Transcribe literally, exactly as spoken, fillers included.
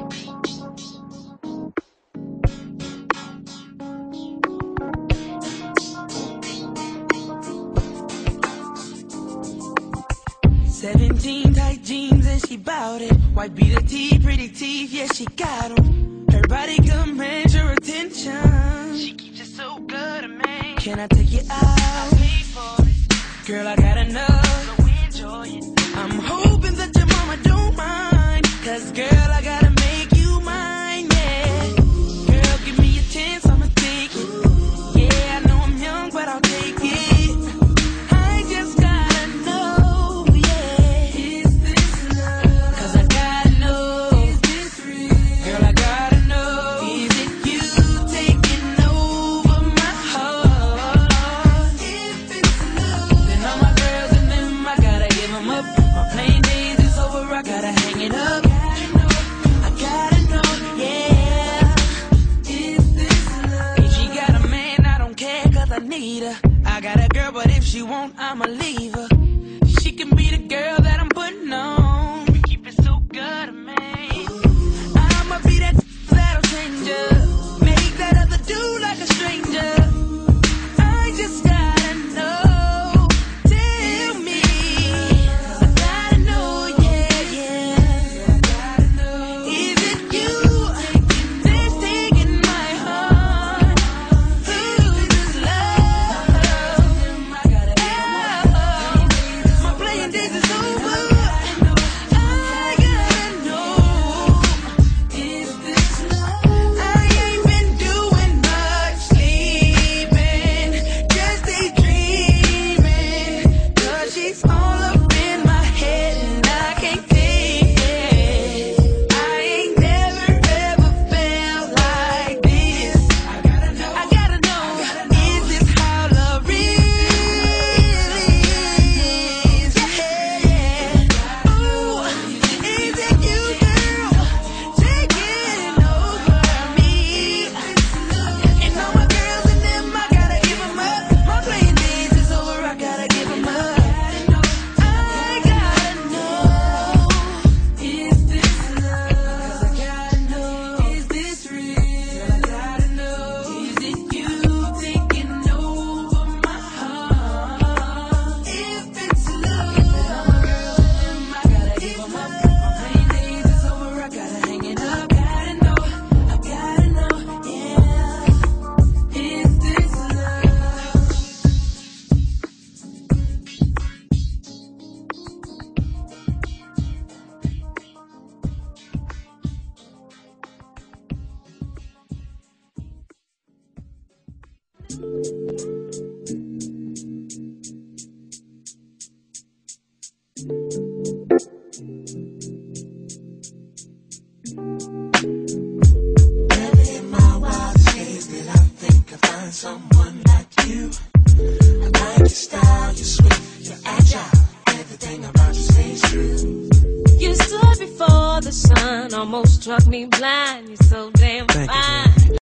Seventeen tight jeans and she bout it. White beater tee, pretty teeth, yeah she got 'em. Her body commands your attention. She keeps it so good, man. Can I take you out? I'll pay for it. Girl, I got enough, so enjoy it. I'm hoping that your mama don't mind, 'cause girl, I gotta make you mine, yeah. Girl, give me a chance, I'ma take it. Yeah, I know I'm young, but I'll take it. I just gotta know, yeah. Is this love? 'Cause I gotta know. Is this real? Girl, I gotta know. Is it you taking over my heart? If it's love, then all my girls and them, I gotta give them up. My playing days is over, I gotta hang it up. I gotta know, yeah. Is this love? If she got a man, I don't care, 'cause I need her. I got a girl, but if she won't, I'ma leave her. She can be the girl that I'm putting on. We keep it so good, man. I'ma be that that'll change ya. Make that other dude like a stranger. I just gotta know. Tell me. I gotta know, yeah, yeah. I gotta know. Is it you that's taking my heart? Who is love? I gotta know. My playing days is over. I gotta know. Is this love? I ain't been doing much sleeping, just daydreaming. 'Cause she's all up in my head and I can't take it. I ain't never ever felt like this. I gotta know. I gotta know. Is this how love really is? Yeah. Ooh, is it you, girl, taking over me? And all my girls and them, I gotta give them up. My playing days is over, I gotta give them up. I gotta know. Is this love? 'Cause I gotta know. Is this real? I gotta know. Is it you taking over my heart? If it's love, then all my girls and them, I gotta give them up. My playing days is over, I gotta hang it up. Gotta know, I gotta know, yeah. Is this love? Never in my wildest days did I think I'd find someone like you. I like your style, you're swift, you're agile. Everything about you stays true. You stood before the sun, almost struck me blind. You're so damn Thank you, fine.